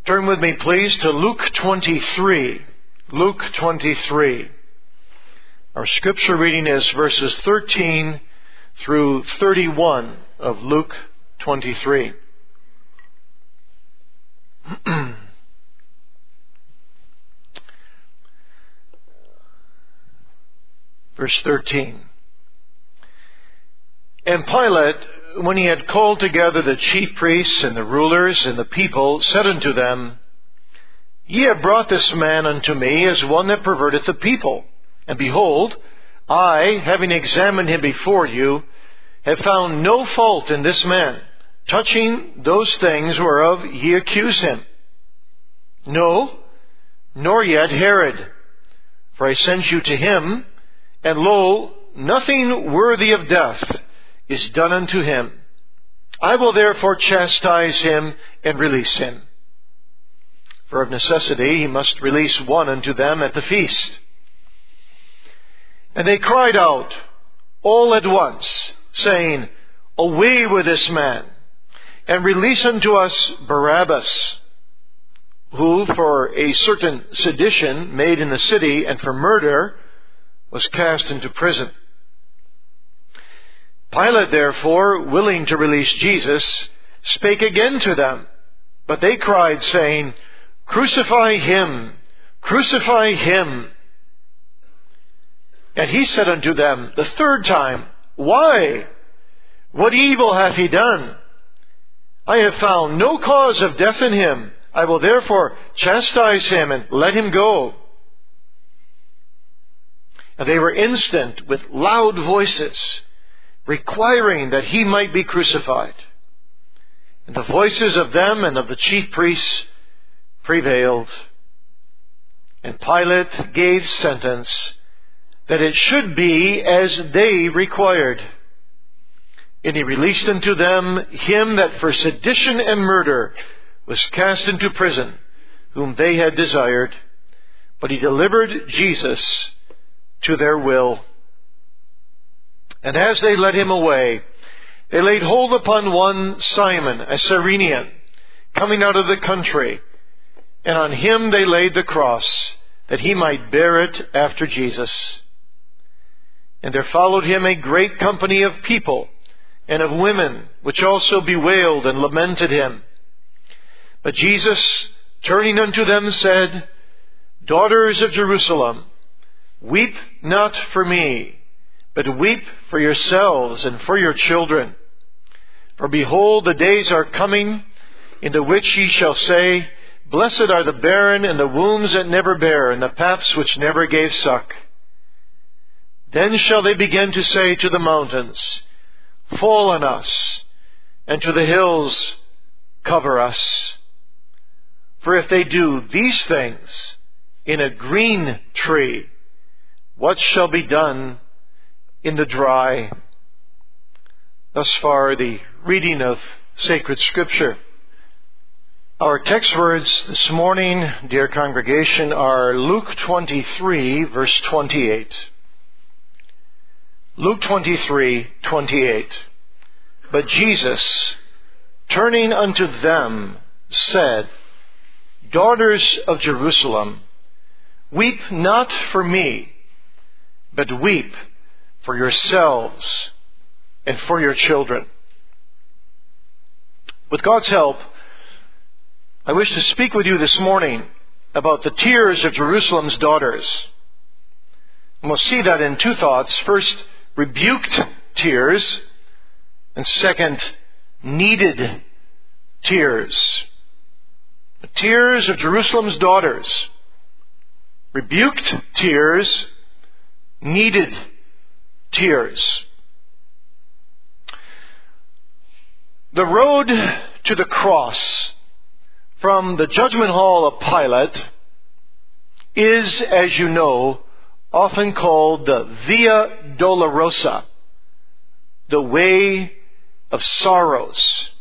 Turn with me, please, to Luke 23. Luke 23. Our scripture reading is verses 13 through 31 of Luke 23. Verse 13. And Pilate, when he had called together the chief priests and the rulers and the people, said unto them, Ye have brought this man unto me as one that perverteth the people. And behold, I, having examined him before you, have found no fault in this man, touching those things whereof ye accuse him. No, nor yet Herod. For I sent you to him, and lo, nothing worthy of death is done unto him. I will therefore chastise him and release him. For of necessity he must release one unto them at the feast. And they cried out all at once, saying, Away with this man, and release unto us Barabbas, who for a certain sedition made in the city and for murder was cast into prison. Pilate, therefore, willing to release Jesus, spake again to them. But they cried, saying, Crucify him! Crucify him! And he said unto them the third time, Why? What evil hath he done? I have found no cause of death in him. I will therefore chastise him and let him go. And they were instant with loud voices, requiring that he might be crucified. And the voices of them and of the chief priests prevailed. And Pilate gave sentence that it should be as they required. And he released unto them him that for sedition and murder was cast into prison, whom they had desired. But he delivered Jesus to their will. And as they led him away, they laid hold upon one Simon, a Cyrenian, coming out of the country, and on him they laid the cross, that he might bear it after Jesus. And there followed him a great company of people, and of women, which also bewailed and lamented him. But Jesus, turning unto them, said, Daughters of Jerusalem, weep not for me, but weep for yourselves and for your children. For behold, the days are coming, in the which ye shall say, Blessed are the barren, and the wombs that never bare, and the paps which never gave suck. Then shall they begin to say to the mountains, Fall on us, and to the hills, Cover us. For if they do these things in a green tree, what shall be done in the dry? Thus far, the reading of sacred Scripture. Our text words this morning, dear congregation, are Luke 23, verse 28. Luke 23, 28. But Jesus, turning unto them, said, Daughters of Jerusalem, weep not for me, but weep for yourselves and for your children. With God's help, I wish to speak with you this morning about the tears of Jerusalem's daughters. And we'll see that in two thoughts. First, rebuked tears, and second, needed tears. The tears of Jerusalem's daughters. Rebuked tears, needed tears. The road to the cross from the judgment hall of Pilate is, as you know, often called the Via Dolorosa, the way of sorrows.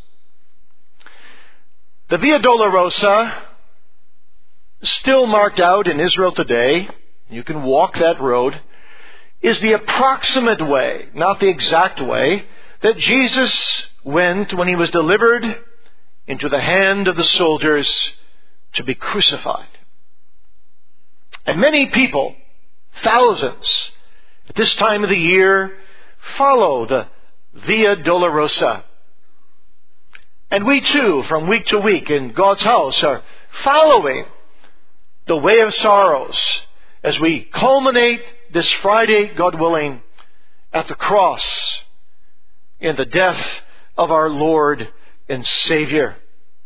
The Via Dolorosa, still marked out in Israel today, you can walk that road, is the approximate way, not the exact way, that Jesus went when he was delivered into the hand of the soldiers to be crucified. And many people, thousands, at this time of the year, follow the Via Dolorosa. And we too, from week to week in God's house, are following the Way of Sorrows as we culminate this Friday, God willing, at the cross in the death of our Lord and Savior.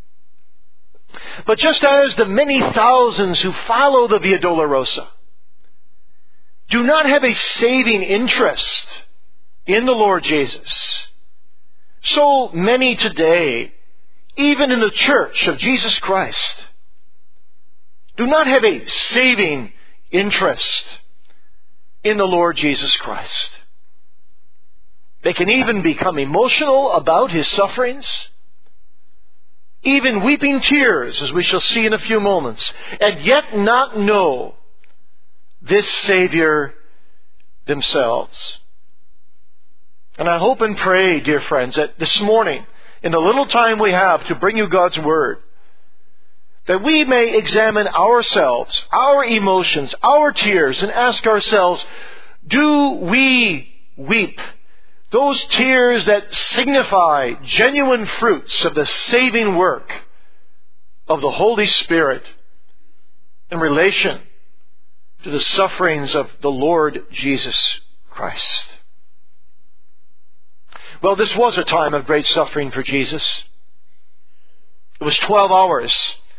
But just as the many thousands who follow the Via Dolorosa do not have a saving interest in the Lord Jesus, so many today, even in the Church of Jesus Christ, do not have a saving interest in the Lord Jesus Christ. They can even become emotional about His sufferings, even weeping tears, as we shall see in a few moments, and yet not know this Savior themselves. And I hope and pray, dear friends, that this morning, in the little time we have to bring you God's Word, that we may examine ourselves, our emotions, our tears, and ask ourselves, do we weep those tears that signify genuine fruits of the saving work of the Holy Spirit in relation to the sufferings of the Lord Jesus Christ? Well, this was a time of great suffering for Jesus. It was 12 hours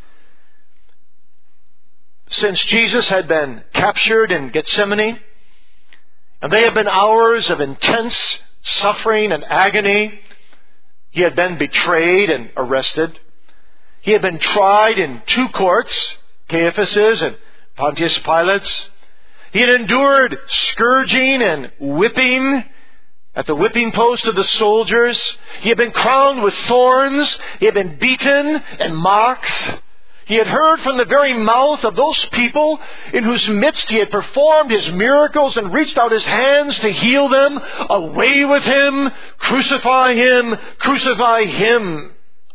since Jesus had been captured in Gethsemane, and they had been hours of intense suffering and agony. He had been betrayed and arrested. He had been tried in 2 courts, Caiaphas's and Pontius Pilate's. He had endured scourging and whipping at the whipping post of the soldiers. He had been crowned with thorns. He had been beaten and mocked. He had heard from the very mouth of those people in whose midst He had performed His miracles and reached out His hands to heal them, "Away with Him! Crucify Him! Crucify Him!"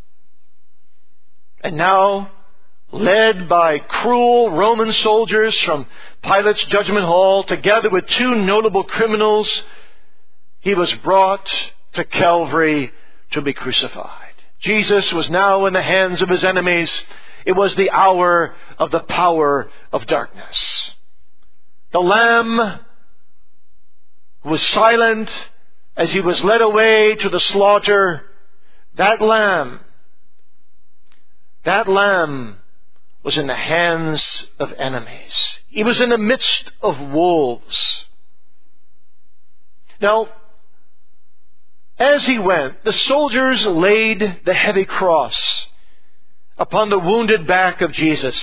And now, led by cruel Roman soldiers from Pilate's judgment hall, together with 2 notable criminals, He was brought to Calvary to be crucified. Jesus was now in the hands of His enemies. It was the hour of the power of darkness. The Lamb was silent as He was led away to the slaughter. That Lamb was in the hands of enemies. He was in the midst of wolves. Now, as He went, the soldiers laid the heavy cross upon the wounded back of Jesus.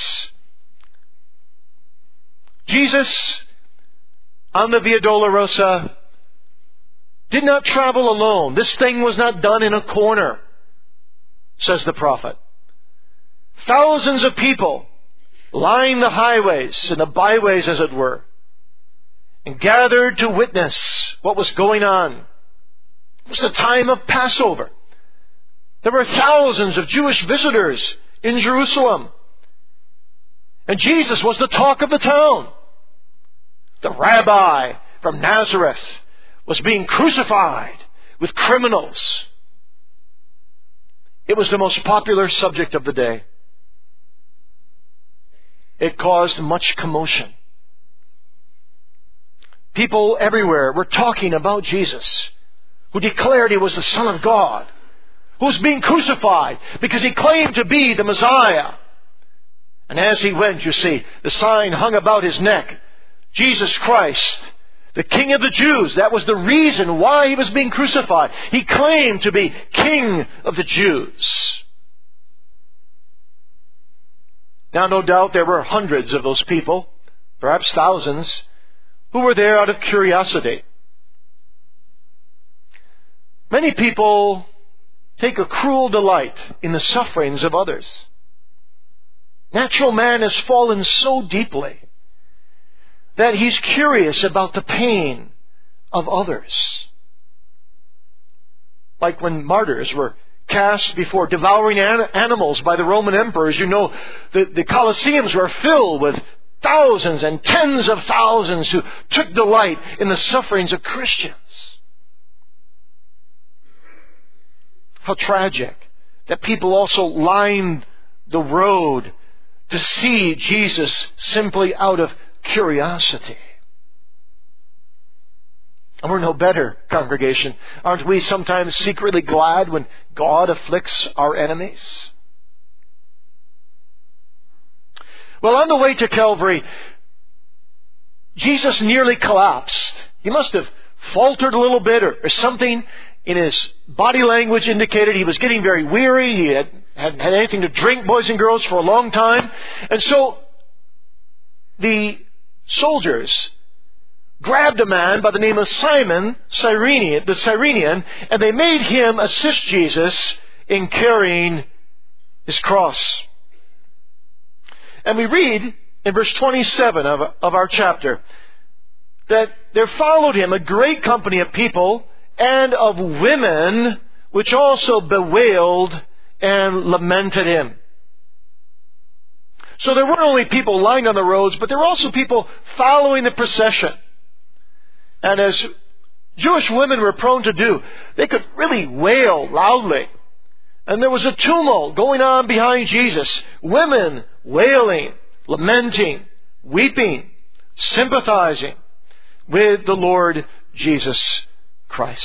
Jesus, on the Via Dolorosa, did not travel alone. This thing was not done in a corner, says the prophet. Thousands of people lined the highways and the byways, as it were, and gathered to witness what was going on. It was the time of Passover. There were thousands of Jewish visitors in Jerusalem. And Jesus was the talk of the town. The rabbi from Nazareth was being crucified with criminals. It was the most popular subject of the day. It caused much commotion. People everywhere were talking about Jesus, who declared He was the Son of God, who was being crucified because He claimed to be the Messiah. And as He went, you see, the sign hung about His neck, Jesus Christ, the King of the Jews. That was the reason why He was being crucified. He claimed to be King of the Jews. Now, no doubt there were hundreds of those people, perhaps thousands, who were there out of curiosity. Many people take a cruel delight in the sufferings of others. Natural man has fallen so deeply that he's curious about the pain of others. Like when martyrs were cast before devouring animals by the Roman emperors. You know, the Colosseums were filled with thousands and tens of thousands who took delight in the sufferings of Christians. How tragic that people also lined the road to see Jesus simply out of curiosity. And we're no better, congregation. Aren't we sometimes secretly glad when God afflicts our enemies? Well, on the way to Calvary, Jesus nearly collapsed. He must have faltered a little bit, or something in his body language indicated he was getting very weary. He hadn't had anything to drink, boys and girls, for a long time. And so the soldiers grabbed a man by the name of Simon, the Cyrenian, and they made him assist Jesus in carrying his cross. And we read in verse 27 of our chapter that there followed him a great company of people and of women, which also bewailed and lamented him. So there weren't only people lying on the roads, but there were also people following the procession. And as Jewish women were prone to do, they could really wail loudly. And there was a tumult going on behind Jesus. Women wailing, lamenting, weeping, sympathizing with the Lord Jesus Christ.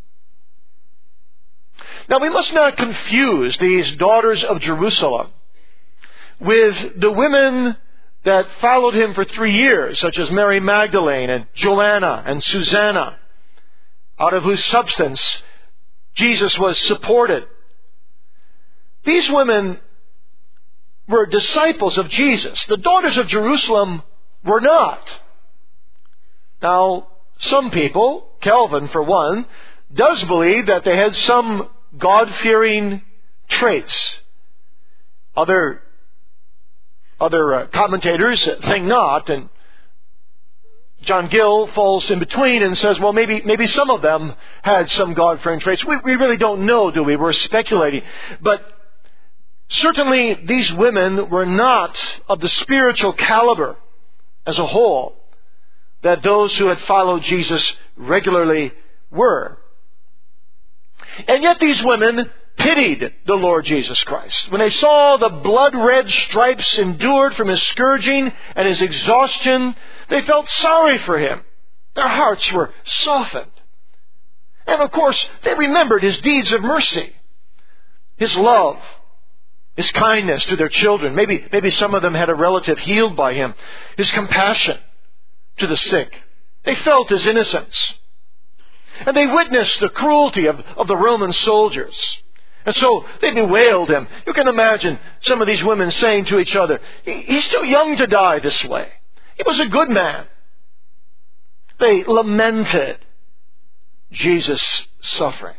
Now we must not confuse these daughters of Jerusalem with the women that followed him for 3 years, such as Mary Magdalene and Joanna and Susanna, out of whose substance Jesus was supported. These women were disciples of Jesus. The daughters of Jerusalem were not. Now, some people, Calvin for one, does believe that they had some God-fearing traits. Other commentators think not, and John Gill falls in between and says, well, maybe some of them had some God-fearing traits. We really don't know, do we? We're speculating. But certainly these women were not of the spiritual caliber as a whole that those who had followed Jesus regularly were. And yet these women pitied the Lord Jesus Christ. When they saw the blood-red stripes endured from his scourging and his exhaustion, they felt sorry for him. Their hearts were softened. And of course, they remembered his deeds of mercy, his love, his kindness to their children. Maybe some of them had a relative healed by him. His compassion to the sick. They felt his innocence. And they witnessed the cruelty of the Roman soldiers. And so they bewailed him. You can imagine some of these women saying to each other, he's too young to die this way. He was a good man. They lamented Jesus' sufferings.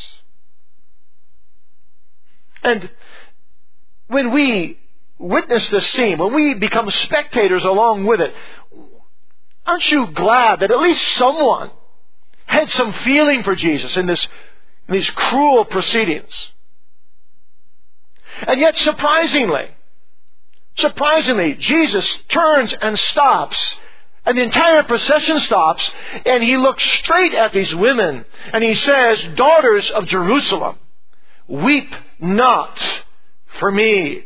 And when we witness this scene, when we become spectators along with it, aren't you glad that at least someone had some feeling for Jesus in these cruel proceedings? And yet surprisingly, Jesus turns and stops, and the entire procession stops, and he looks straight at these women, and he says, "Daughters of Jerusalem, weep not for me."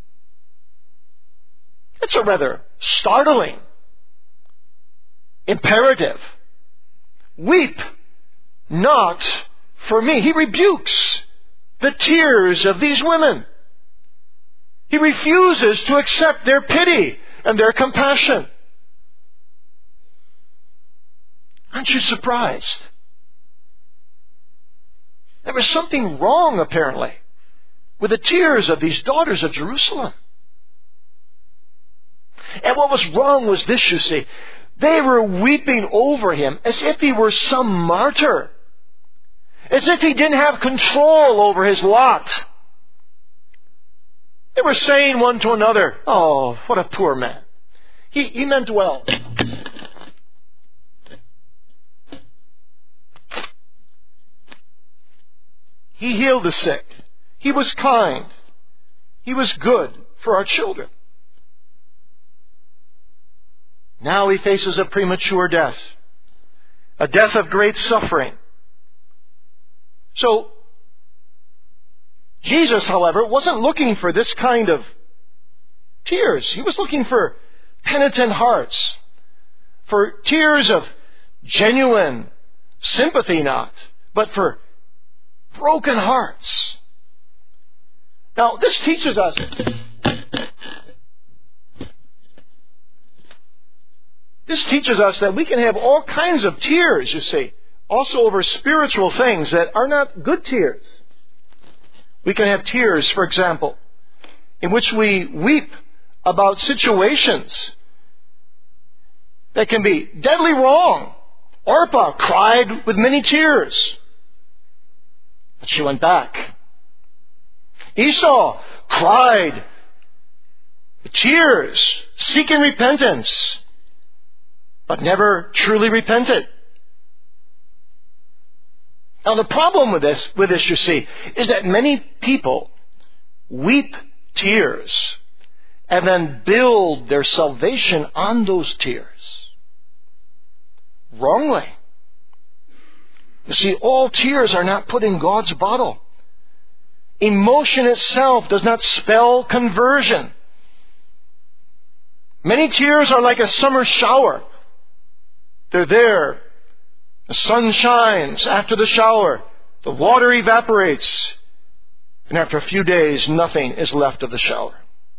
It's a rather startling imperative. Weep not for me. He rebukes the tears of these women. He refuses to accept their pity and their compassion. Aren't you surprised? There was something wrong, apparently, with the tears of these daughters of Jerusalem. And what was wrong was this, you see. They were weeping over him as if he were some martyr. As if he didn't have control over his lot. They were saying one to another, "Oh, what a poor man. He meant well. He healed the sick. He was kind. He was good for our children. Now he faces a premature death. A death of great suffering. So, Jesus, however, wasn't looking for this kind of tears. He was looking for penitent hearts. For tears of genuine sympathy not, but for broken hearts. Now, this teaches us that we can have all kinds of tears, you see, also over spiritual things that are not good tears. We can have tears, for example, in which we weep about situations that can be deadly wrong. Orpah cried with many tears, but she went back. Esau cried with tears, seeking repentance, but never truly repented. Now the problem with this, you see, is that many people weep tears and then build their salvation on those tears. Wrongly. You see, all tears are not put in God's bottle. Emotion itself does not spell conversion. Many tears are like a summer shower. They're there. The sun shines after the shower. The water evaporates. And after a few days, nothing is left of the shower.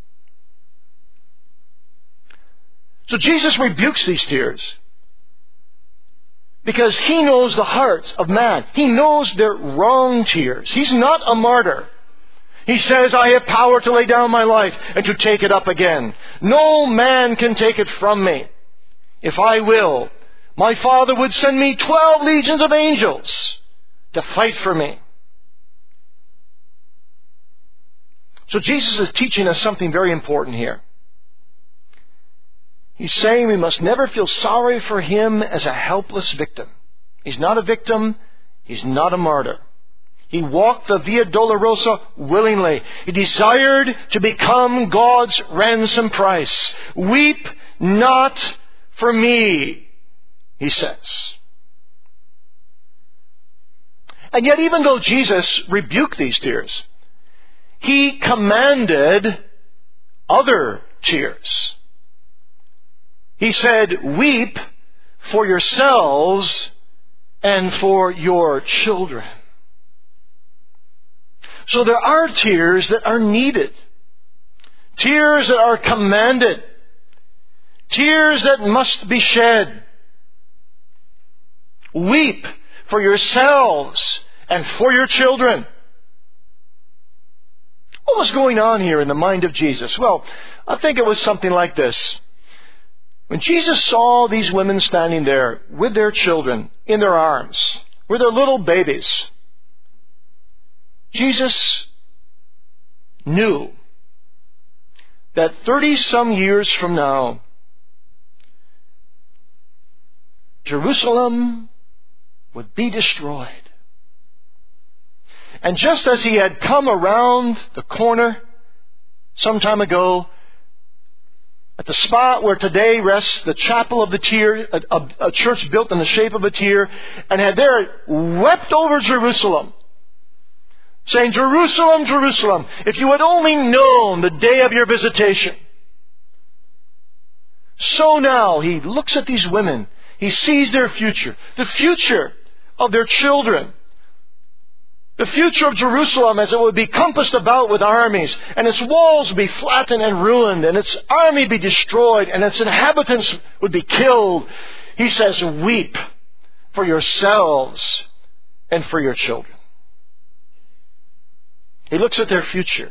So Jesus rebukes these tears because He knows the hearts of man. He knows their wrong tears. He's not a martyr. He says, I have power to lay down my life and to take it up again. No man can take it from me. If I will, my Father would send me 12 legions of angels to fight for me. So Jesus is teaching us something very important here. He's saying we must never feel sorry for Him as a helpless victim. He's not a victim. He's not a martyr. He walked the Via Dolorosa willingly. He desired to become God's ransom price. Weep not for me, He says. And yet, even though Jesus rebuked these tears, He commanded other tears. He said, weep for yourselves and for your children. So there are tears that are needed. Tears that are commanded. Tears that must be shed. Weep for yourselves and for your children. What was going on here in the mind of Jesus? Well, I think it was something like this. When Jesus saw these women standing there with their children in their arms, with their little babies, Jesus knew that 30-some years from now, Jerusalem would be destroyed. And just as He had come around the corner some time ago, at the spot where today rests the Chapel of the Tear, a church built in the shape of a tear, and had there wept over Jerusalem, saying, Jerusalem, Jerusalem, if you had only known the day of your visitation. So now He looks at these women. He sees their future, the future of their children, the future of Jerusalem as it would be compassed about with armies, and its walls be flattened and ruined, and its army be destroyed, and its inhabitants would be killed. He says, weep for yourselves and for your children. He looks at their future,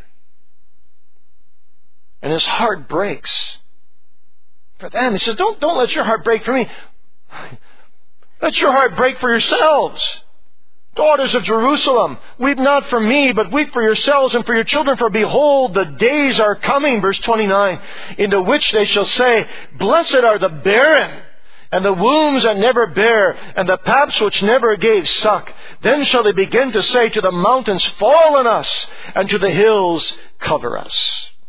and His heart breaks for them. He says, don't let your heart break for me. Let your heart break for yourselves. Daughters of Jerusalem, weep not for me, but weep for yourselves and for your children. For behold, the days are coming, verse 29, in the which they shall say, blessed are the barren, and the wombs that never bare, and the paps which never gave suck. Then shall they begin to say to the mountains, fall on us, and to the hills, cover us.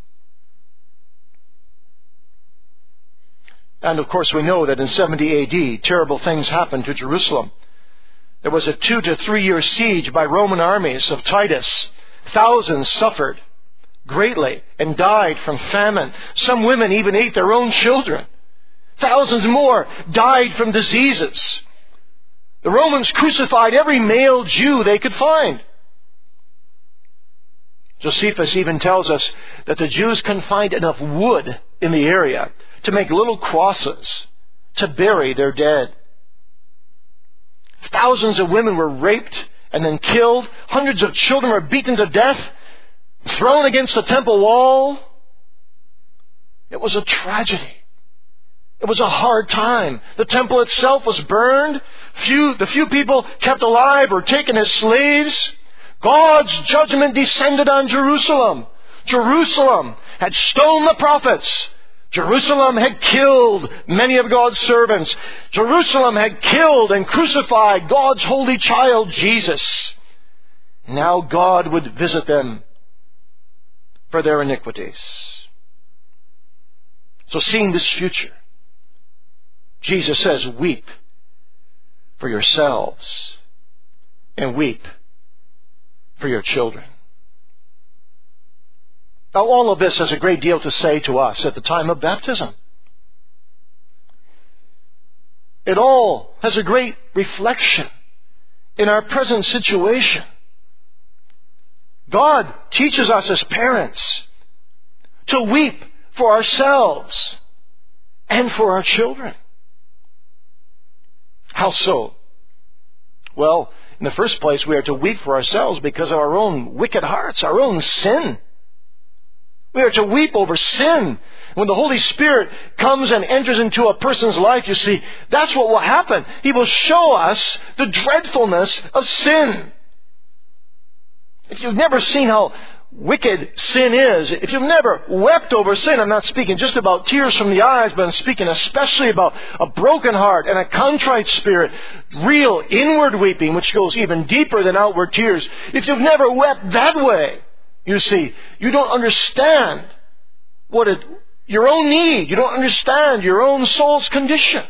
And of course we know that in 70 AD, terrible things happened to Jerusalem. There was a 2 to 3 year siege by Roman armies of Titus. Thousands suffered greatly and died from famine. Some women even ate their own children. Thousands more died from diseases. The Romans crucified every male Jew they could find. Josephus even tells us that the Jews couldn't find enough wood in the area to make little crosses to bury their dead. Thousands of women were raped and then killed. Hundreds of children were beaten to death, thrown against the temple wall. It was a tragedy. It was a hard time. The temple itself was burned. The few people kept alive were taken as slaves. God's judgment descended on Jerusalem. Jerusalem had stoned the prophets. Jerusalem had killed many of God's servants. Jerusalem had killed and crucified God's holy child, Jesus. Now God would visit them for their iniquities. So seeing this future, Jesus says, weep for yourselves and weep for your children. Now, all of this has a great deal to say to us at the time of baptism. It all has a great reflection in our present situation. God teaches us as parents to weep for ourselves and for our children. How so? Well, in the first place, we are to weep for ourselves because of our own wicked hearts, our own sin. We are to weep over sin. When the Holy Spirit comes and enters into a person's life, you see, that's what will happen. He will show us the dreadfulness of sin. If you've never seen how wicked sin is, if you've never wept over sin, I'm not speaking just about tears from the eyes, but I'm speaking especially about a broken heart and a contrite spirit, real inward weeping, which goes even deeper than outward tears. If you've never wept that way, you see, you don't understand your own need. You don't understand your own soul's condition.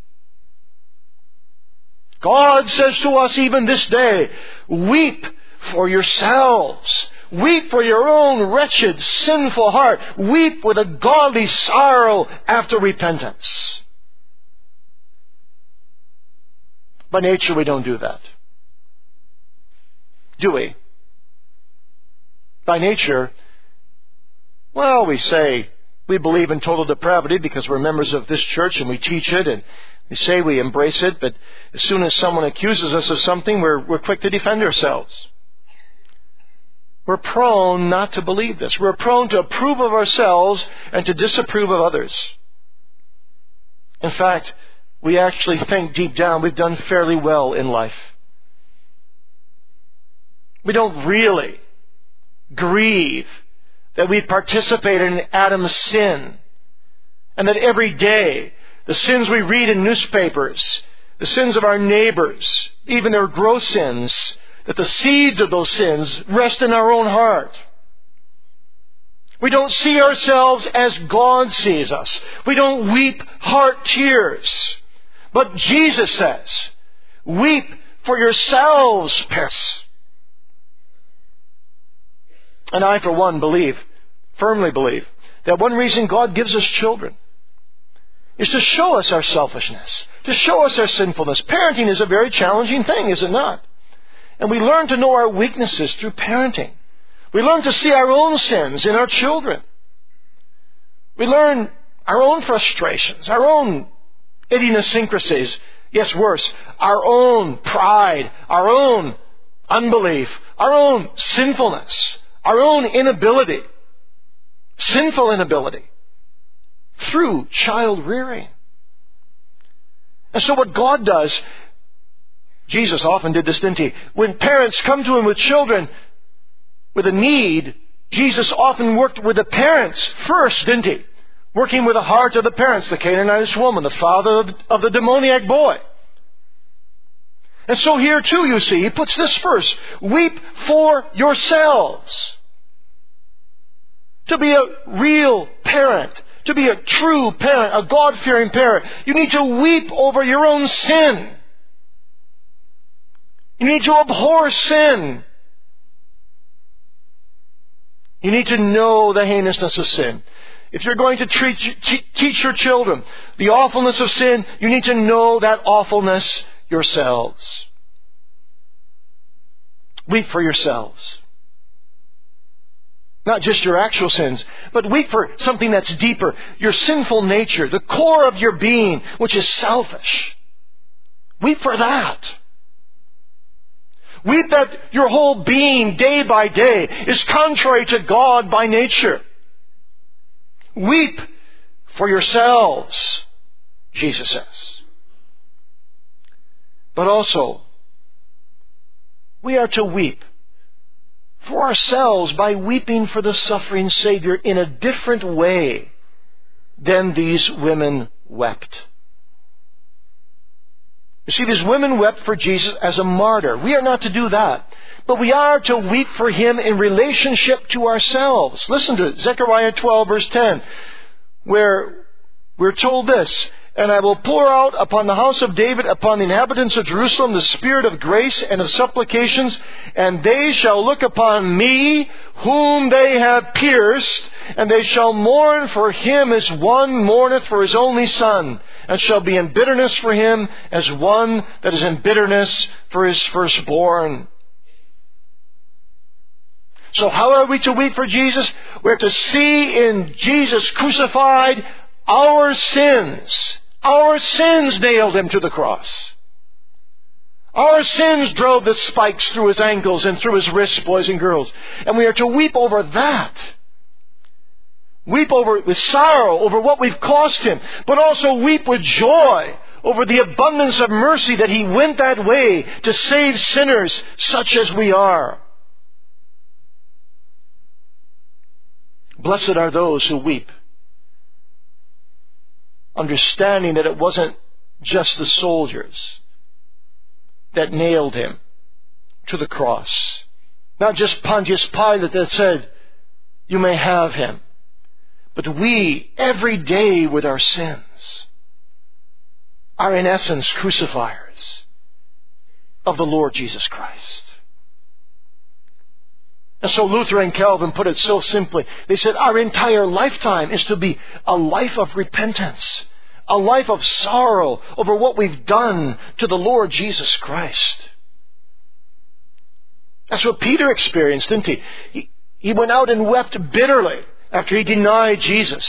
God says to us even this day, weep for yourselves. Weep for your own wretched, sinful heart. Weep with a godly sorrow after repentance. By nature, we don't do that. Do we? By nature, well, we say we believe in total depravity because we're members of this church and we teach it and we say we embrace it, but as soon as someone accuses us of something, we're quick to defend ourselves. We're prone not to believe this. We're prone to approve of ourselves and to disapprove of others. In fact, we actually think deep down we've done fairly well in life. We don't really grieve that we participate in Adam's sin, and that every day the sins we read in newspapers, the sins of our neighbors, even their gross sins, that the seeds of those sins rest in our own heart. We don't see ourselves as God sees us. We don't weep heart tears. But Jesus says, weep for yourselves, parents. And I, for one, firmly believe, that one reason God gives us children is to show us our selfishness, to show us our sinfulness. Parenting is a very challenging thing, is it not? And we learn to know our weaknesses through parenting. We learn to see our own sins in our children. We learn our own frustrations, our own idiosyncrasies. Yes, worse, our own pride, our own unbelief, our own sinfulness, our own inability, sinful inability, through child rearing. And so what God does, Jesus often did this, didn't he? When parents come to him with children with a need, Jesus often worked with the parents first, didn't he? working with the heart of the parents, the Canaanitish woman, the father of the demoniac boy. And so here too, you see, he puts this first. Weep for yourselves. To be a real parent, to be a true parent, a God-fearing parent, you need to weep over your own sin. You need to abhor sin. You need to know the heinousness of sin. If you're going to teach your children the awfulness of sin, you need to know that awfulness yourselves. Weep for yourselves. Not just your actual sins, but weep for something that's deeper. Your sinful nature, the core of your being, which is selfish. Weep for that. Weep that your whole being, day by day, is contrary to God by nature. Weep for yourselves, Jesus says. But also, we are to weep for ourselves by weeping for the suffering Savior in a different way than these women wept. You see, these women wept for Jesus as a martyr. We are not to do that. But we are to weep for Him in relationship to ourselves. Listen to it, Zechariah 12 verse 10, where we're told this, "And I will pour out upon the house of David, upon the inhabitants of Jerusalem, the spirit of grace and of supplications, and they shall look upon me, whom they have pierced, and they shall mourn for him as one mourneth for his only son, and shall be in bitterness for him as one that is in bitterness for his firstborn." So how are we to weep for Jesus? We're to see in Jesus crucified our sins. Our sins nailed Him to the cross. Our sins drove the spikes through His ankles and through His wrists, boys and girls. And we are to weep over that. Weep over with sorrow over what we've cost Him, but also weep with joy over the abundance of mercy that He went that way to save sinners such as we are. Blessed are those who weep, understanding that it wasn't just the soldiers that nailed Him to the cross. Not just Pontius Pilate that said, "You may have Him." But we, every day with our sins, are in essence crucifiers of the Lord Jesus Christ. And so Luther and Calvin put it so simply. They said our entire lifetime is to be a life of repentance, a life of sorrow over what we've done to the Lord Jesus Christ. That's what Peter experienced, didn't he? He went out and wept bitterly after he denied Jesus.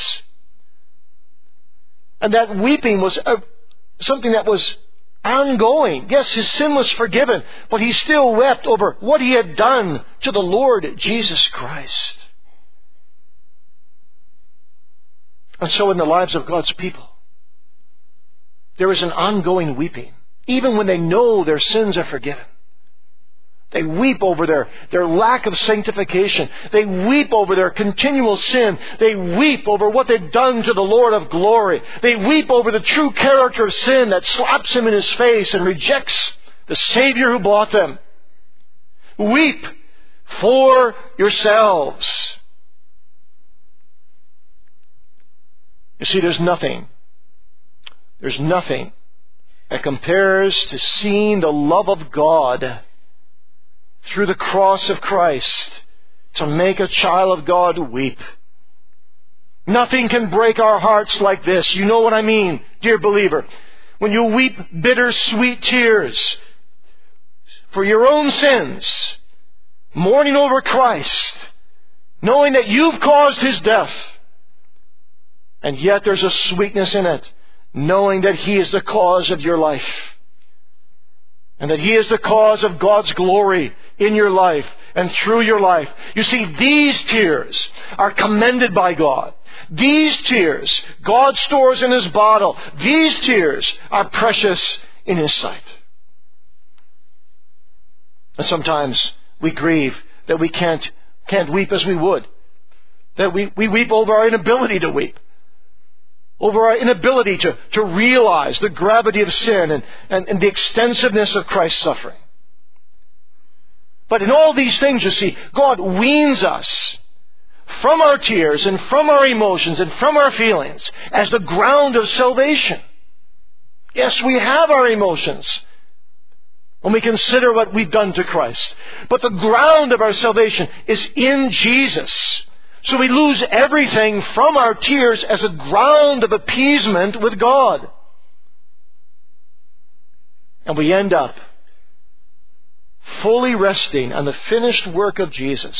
And that weeping was something that was ongoing. Yes, his sin was forgiven, but he still wept over what he had done to the Lord Jesus Christ. And so in the lives of God's people, there is an ongoing weeping, even when they know their sins are forgiven. They weep over their lack of sanctification. They weep over their continual sin. They weep over what they've done to the Lord of glory. They weep over the true character of sin that slaps Him in His face and rejects the Savior who bought them. Weep for yourselves. You see, there's nothing that compares to seeing the love of God through the cross of Christ to make a child of God weep. Nothing can break our hearts like this. You know what I mean, dear believer. When you weep bitter, sweet tears for your own sins, mourning over Christ, knowing that you've caused His death, and yet there's a sweetness in it, knowing that He is the cause of your life, and that He is the cause of God's glory in your life and through your life. You see, these tears are commended by God. These tears God stores in His bottle. These tears are precious in His sight. And sometimes we grieve that we can't weep as we would. That we weep over our inability to weep. over our inability to realize the gravity of sin and the extensiveness of Christ's suffering. But in all these things, you see, God weans us from our tears and from our emotions and from our feelings as the ground of salvation. Yes, we have our emotions when we consider what we've done to Christ. But the ground of our salvation is in Jesus. So we lose everything from our tears as a ground of appeasement with God. And we end up fully resting on the finished work of Jesus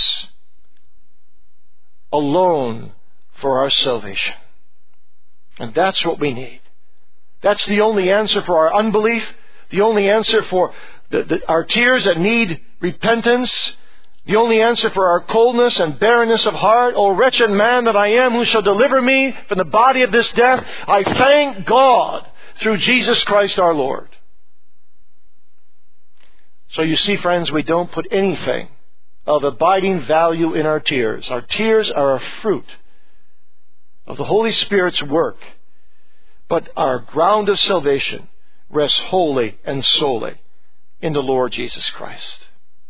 alone for our salvation. And that's what we need. That's the only answer for our unbelief, the only answer for our tears that need repentance, the only answer for our coldness and barrenness of heart. O wretched man that I am, who shall deliver me from the body of this death? I thank God through Jesus Christ our Lord. So you see, friends, we don't put anything of abiding value in our tears. Our tears are a fruit of the Holy Spirit's work. But our ground of salvation rests wholly and solely in the Lord Jesus Christ.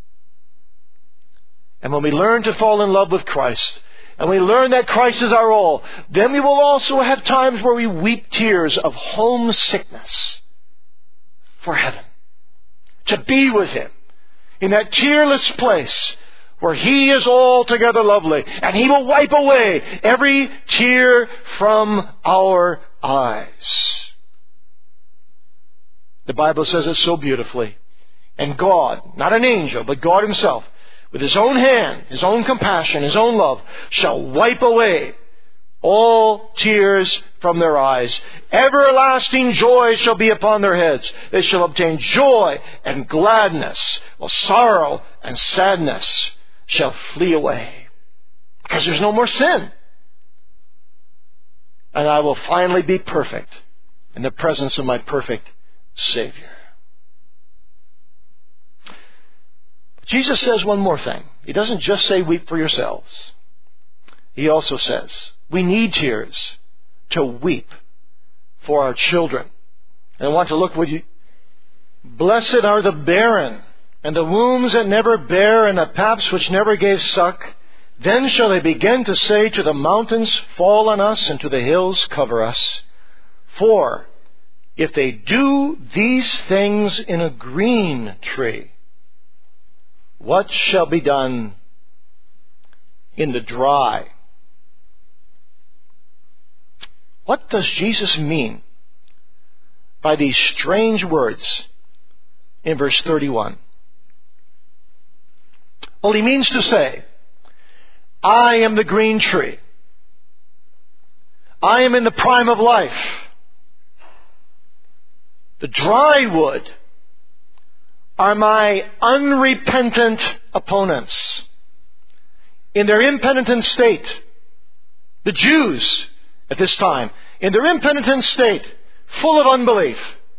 And when we learn to fall in love with Christ, and we learn that Christ is our all, then we will also have times where we weep tears of homesickness for heaven. To be with Him in that tearless place where He is altogether lovely, and He will wipe away every tear from our eyes. The Bible says it so beautifully. And God, not an angel, but God Himself, with His own hand, His own compassion, His own love, shall wipe away all tears from their eyes. Everlasting joy shall be upon their heads. They shall obtain joy and gladness, while sorrow and sadness shall flee away. Because there's no more sin. And I will finally be perfect in the presence of my perfect Savior. Jesus says one more thing. He doesn't just say weep for yourselves. He also says we need tears to weep for our children. And I want to look with you. Blessed are the barren, and the wombs that never bare, and the paps which never gave suck. Then shall they begin to say to the mountains, fall on us, and to the hills, cover us. For if they do these things in a green tree, what shall be done in the dry? What does Jesus mean by these strange words in verse 31? Well, He means to say, I am the green tree. I am in the prime of life. The dry wood are my unrepentant opponents. In their impenitent state, the Jews at this time, in their impenitent state, full of unbelief.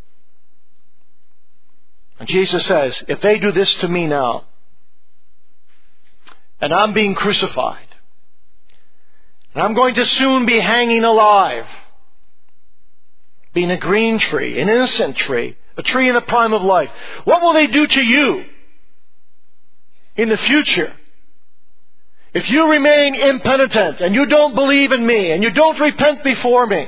And Jesus says, if they do this to me now, and I'm being crucified, and I'm going to soon be hanging alive, being a green tree, an innocent tree, a tree in the prime of life, what will they do to you in the future? If you remain impenitent and you don't believe in me and you don't repent before me,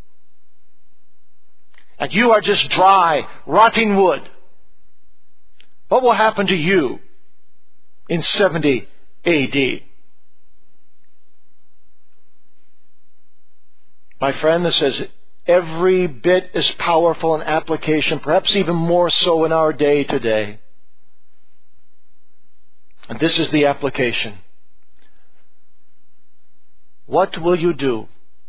and you are just dry, rotting wood, what will happen to you in 70 A.D.? My friend, this is every bit as powerful an application, perhaps even more so in our day today. And this is the application. What will you do?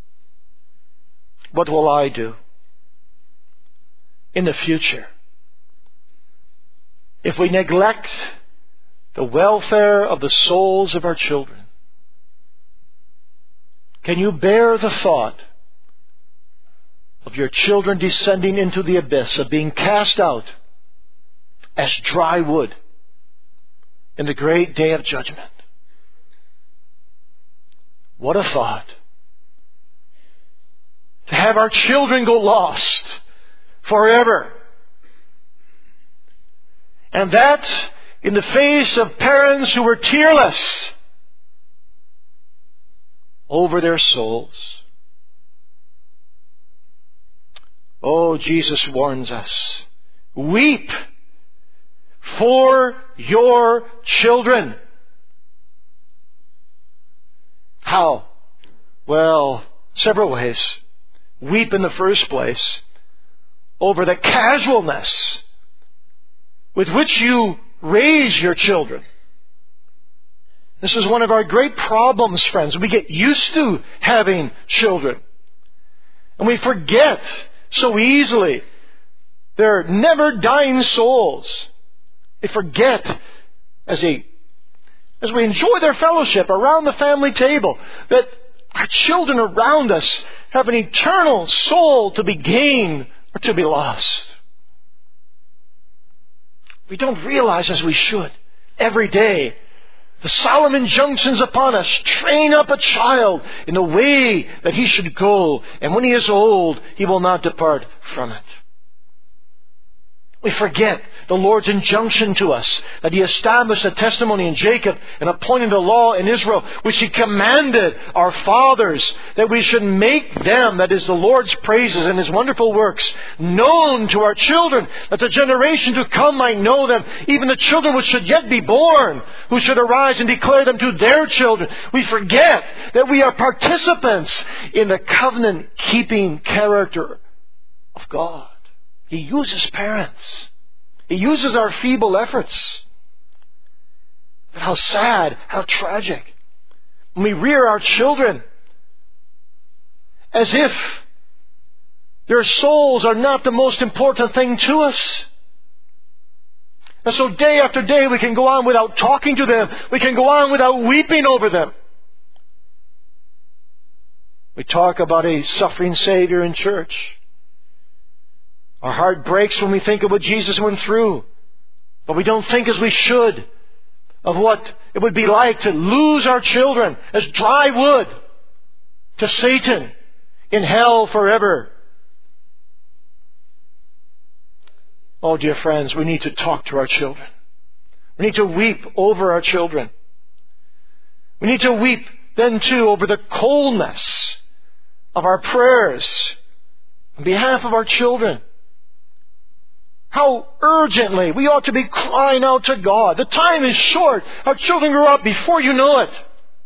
What will I do in the future if we neglect the welfare of the souls of our children? Can you bear the thought of your children descending into the abyss, of being cast out as dry wood in the great day of judgment? What a thought. To have our children go lost forever. And that in the face of parents who were tearless over their souls. Oh, Jesus warns us. Weep for your children. How? Well, several ways. Weep in the first place over the casualness with which you raise your children. This is one of our great problems, friends. We get used to having children. And we forget so easily. They're never dying souls. They forget as we enjoy their fellowship around the family table that our children around us have an eternal soul to be gained or to be lost. We don't realize as we should every day the solemn injunctions upon us. Train up a child in the way that he should go, and when he is old, he will not depart from it. We forget the Lord's injunction to us that He established a testimony in Jacob and appointed a law in Israel, which He commanded our fathers that we should make them, that is the Lord's praises and His wonderful works, known to our children, that the generation to come might know them, even the children which should yet be born, who should arise and declare them to their children. We forget that we are participants in the covenant-keeping character of God. He uses parents. He uses our feeble efforts. But how sad, how tragic. When we rear our children as if their souls are not the most important thing to us. And so day after day we can go on without talking to them. We can go on without weeping over them. We talk about a suffering Savior in church. Our heart breaks when we think of what Jesus went through. But we don't think as we should of what it would be like to lose our children as dry wood to Satan in hell forever. Oh, dear friends, we need to talk to our children. We need to weep over our children. We need to weep then too over the coldness of our prayers on behalf of our children. How urgently we ought to be crying out to God. The time is short. Our children grow up before you know it.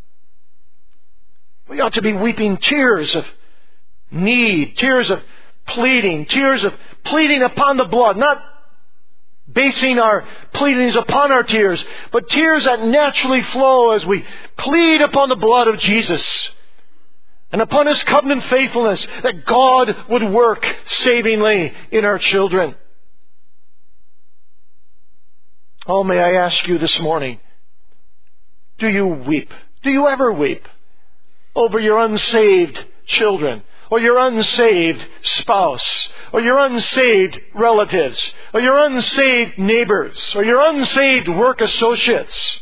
We ought to be weeping tears of need, tears of pleading, tears of pleading upon the blood, not basing our pleadings upon our tears, but tears that naturally flow as we plead upon the blood of Jesus and upon His covenant faithfulness that God would work savingly in our children. Oh, may I ask you this morning, do you weep? Do you ever weep over your unsaved children, or your unsaved spouse, or your unsaved relatives, or your unsaved neighbors, or your unsaved work associates?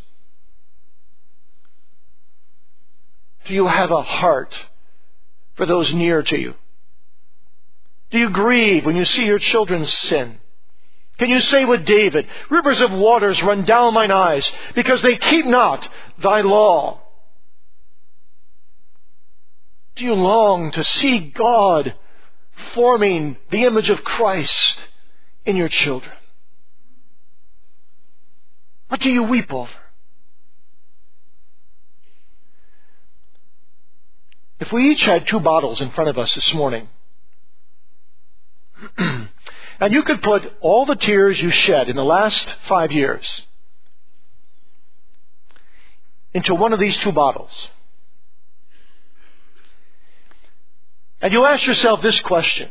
Do you have a heart for those near to you? Do you grieve when you see your children sin? Can you say with David, rivers of waters run down mine eyes, because they keep not thy law? Do you long to see God forming the image of Christ in your children? What do you weep over? If we each had 2 bottles in front of us this morning, and you could put all the tears you shed in the last 5 years into one of these 2 bottles, and you ask yourself this question: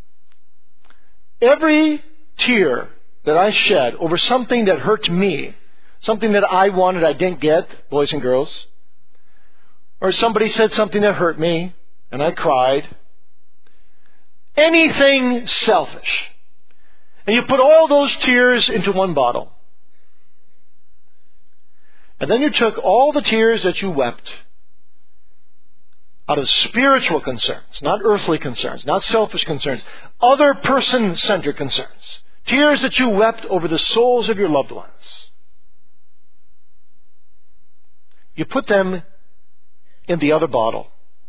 every tear that I shed over something that hurt me, something that I wanted I didn't get, boys and girls, or somebody said something that hurt me and I cried, anything selfish, and you put all those tears into one bottle, and then you took all the tears that you wept out of spiritual concerns, not earthly concerns, not selfish concerns, other person-centered concerns. Tears that you wept over the souls of your loved ones. You put them in the other bottle.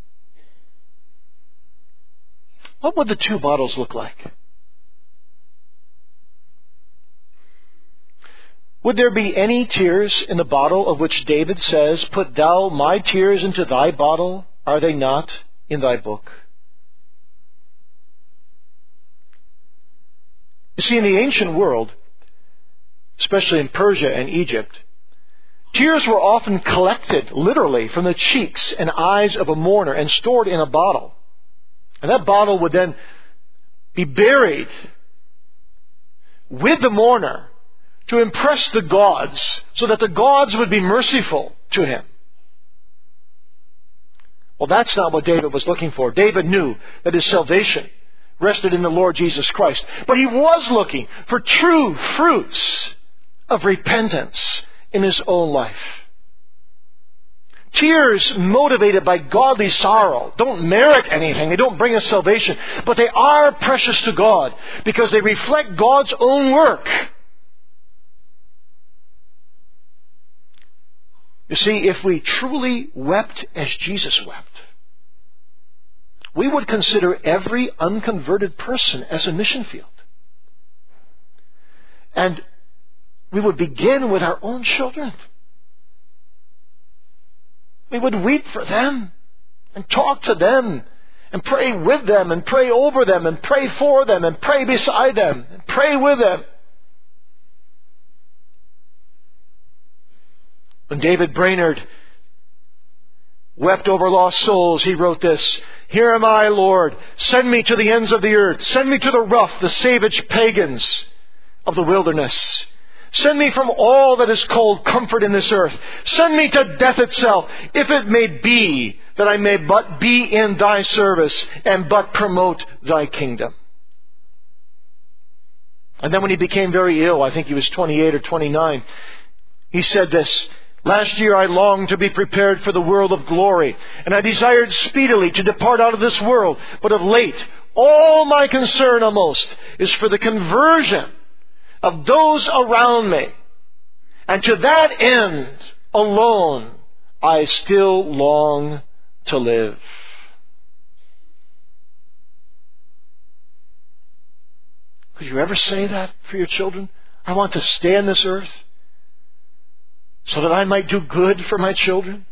What would the two bottles look like? Would there be any tears in the bottle of which David says, "Put thou my tears into thy bottle, are they not in thy book?" You see, in the ancient world, especially in Persia and Egypt, tears were often collected literally from the cheeks and eyes of a mourner and stored in a bottle. And that bottle would then be buried with the mourner to impress the gods, so that the gods would be merciful to him. Well, that's not what David was looking for. David knew that his salvation rested in the Lord Jesus Christ. But he was looking for true fruits of repentance in his own life. Tears motivated by godly sorrow don't merit anything. They don't bring us salvation. But they are precious to God because they reflect God's own work. You see, if we truly wept as Jesus wept, we would consider every unconverted person as a mission field. And we would begin with our own children. We would weep for them and talk to them and pray with them and pray over them and pray for them and pray beside them and pray with them. When David Brainerd wept over lost souls, he wrote this: "Here am I, Lord. Send me to the ends of the earth. Send me to the rough, the savage pagans of the wilderness. Send me from all that is called comfort in this earth. Send me to death itself, if it may be that I may but be in thy service and but promote thy kingdom." And then when he became very ill, I think he was 28 or 29, he said this: "Last year I longed to be prepared for the world of glory, and I desired speedily to depart out of this world. But of late, all my concern almost is for the conversion of those around me. And to that end alone, I still long to live." Could you ever say that for your children? I want to stay on this earth so that I might do good for my children.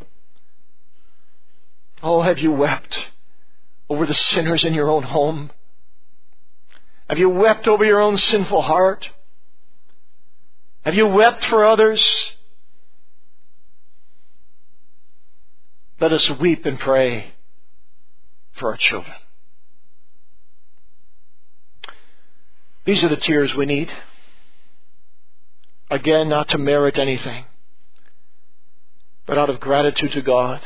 Oh, have you wept over the sinners in your own home? Have you wept over your own sinful heart? Have you wept for others? Let us weep and pray for our children. These are the tears we need. Again, not to merit anything, but out of gratitude to God.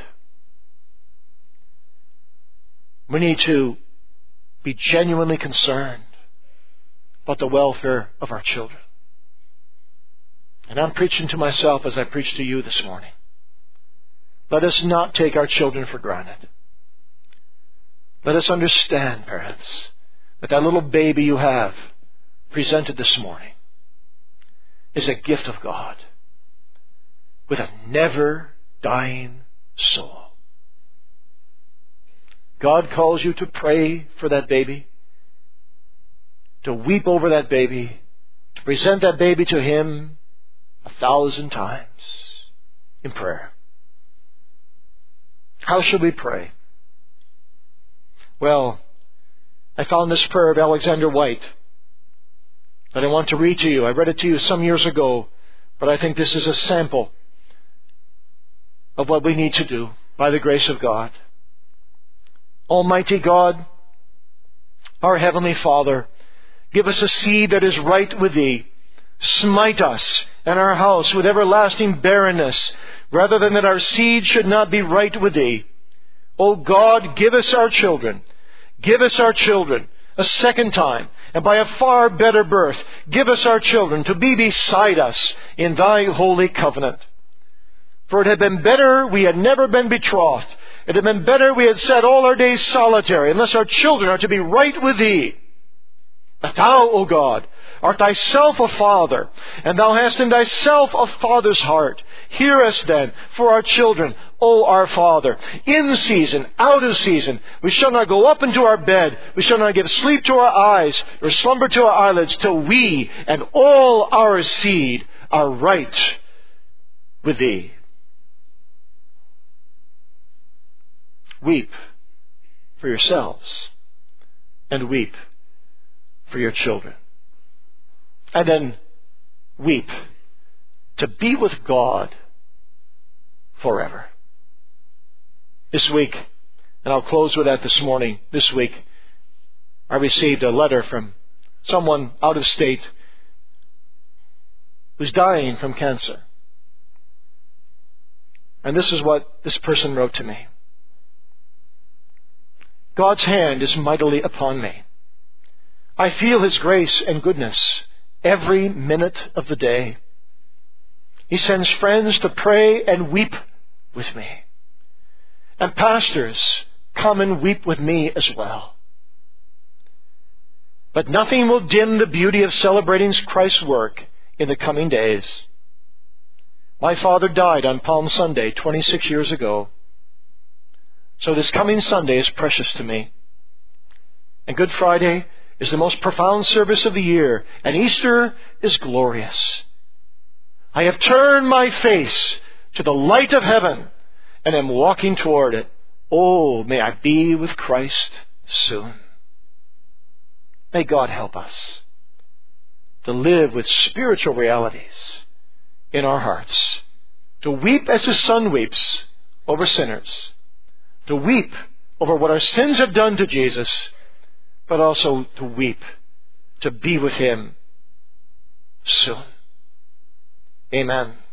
We need to be genuinely concerned about the welfare of our children. And I'm preaching to myself as I preach to you this morning. Let us not take our children for granted. Let us understand, parents, that that little baby you have presented this morning is a gift of God with a never-dying soul. God calls you to pray for that baby, to weep over that baby, to present that baby to Him 1,000 times in prayer. How should we pray? Well, I found this prayer of Alexander White that I want to read to you. I read it to you some years ago, but I think this is a sample of what we need to do by the grace of God. Almighty God, our Heavenly Father, give us a seed that is right with Thee. Smite us and our house with everlasting barrenness, rather than that our seed should not be right with Thee. O God, give us our children. Give us our children a second time, and by a far better birth, give us our children to be beside us in Thy holy covenant. For it had been better we had never been betrothed, It had been better we had sat all our days solitary, unless our children are to be right with Thee. But Thou, O God, art Thyself a Father, and Thou hast in Thyself a Father's heart. Hear us then for our children, O our Father. In season, out of season, we shall not go up into our bed, we shall not give sleep to our eyes, or slumber to our eyelids, till we and all our seed are right with Thee. Weep for yourselves, and weep for your children. And then weep to be with God forever. This week, and I'll close with that this morning, this week, I received a letter from someone out of state who's dying from cancer. And this is what this person wrote to me. God's hand is mightily upon me. I feel His grace and goodness every minute of the day. He sends friends to pray and weep with me. And pastors come and weep with me as well. But nothing will dim the beauty of celebrating Christ's work in the coming days. My father died on Palm Sunday 26 years ago. So this coming Sunday is precious to me. And Good Friday is the most profound service of the year, and Easter is glorious. I have turned my face to the light of heaven and am walking toward it. Oh, may I be with Christ soon. May God help us to live with spiritual realities in our hearts, to weep as His Son weeps over sinners, to weep over what our sins have done to Jesus, but also to weep, to be with Him soon. Amen.